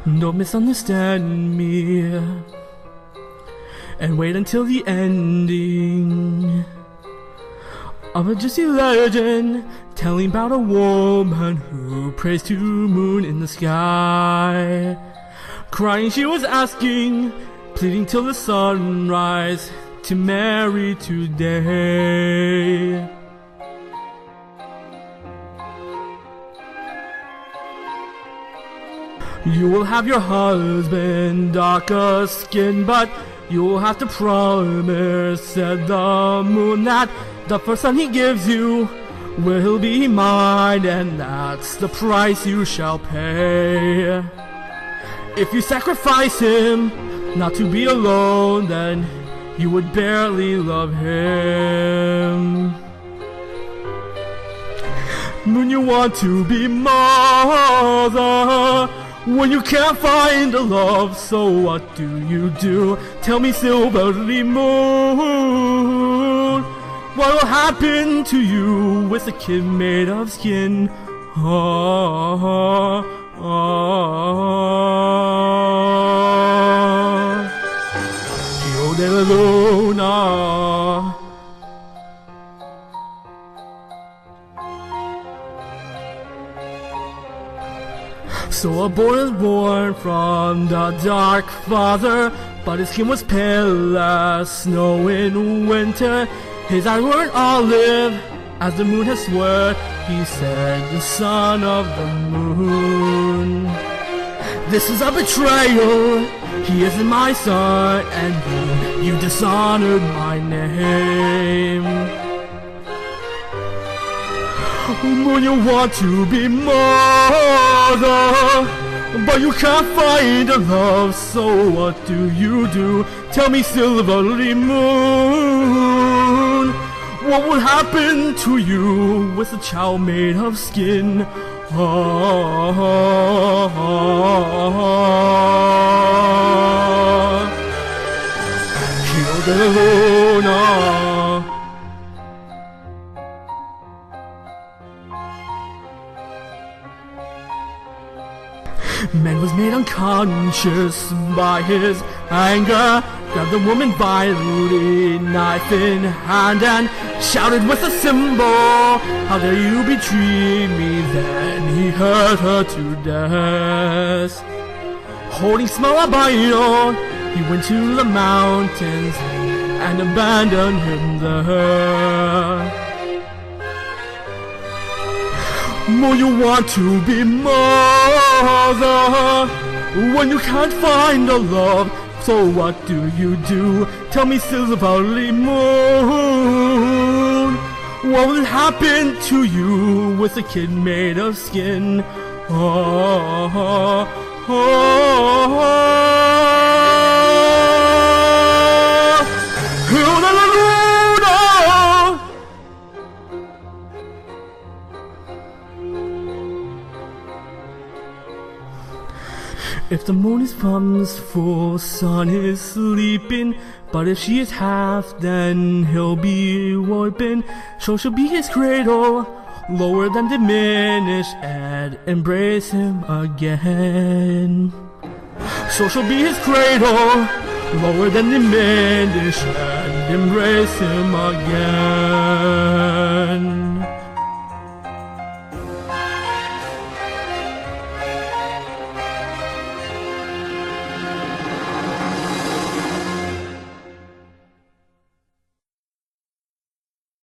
Don't misunderstand me, and wait until the ending of a juicy legend telling about a woman who prays to moon in the sky. Crying she was asking, pleading till the sunrise, to marry today. You will have your husband darker skin, but you will have to promise, said the moon, that the first son he gives you will be mine, and that's the price you shall pay. If you sacrifice him not to be alone, then you would barely love him. Moon, you want to be mother when you can't find a love, so what do? Tell me, silvery moon, what will happen to you with a kid made of skin? Io della luna. So a boy was born from the dark father, but his skin was pale as snow in winter. His eyes were an olive, as the moon has sworn. He said, the son of the moon. This is a betrayal, he isn't my son, and you dishonored my name. Moon, you want to be mother, but you can't find a love, so what do? Tell me, silvery moon, what will happen to you with a child made of skin? Io della luna. Man was made unconscious by his anger, grabbed the woman violently, knife in hand, and shouted with a cymbal, how dare you betray me? Then he hurt her to death. Holding small albino, he went to the mountains and abandoned him there. Moon, you want to be mother when you can't find a love, so what do? Tell me, silvery moon, what will happen to you with a kid made of skin? If the moon is thumbs full, sun is sleeping, but if she is half, then he'll be warping. So she'll be his cradle, lower than diminished, and embrace him again. So she'll be his cradle, lower than diminished, and embrace him again.